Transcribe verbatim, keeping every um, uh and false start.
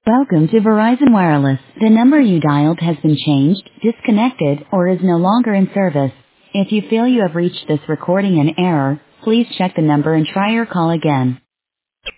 Welcome to Verizon Wireless. The number you dialed has been changed, disconnected, or is no longer in service. If you feel you have reached this recording in error, please check the number and try your call again.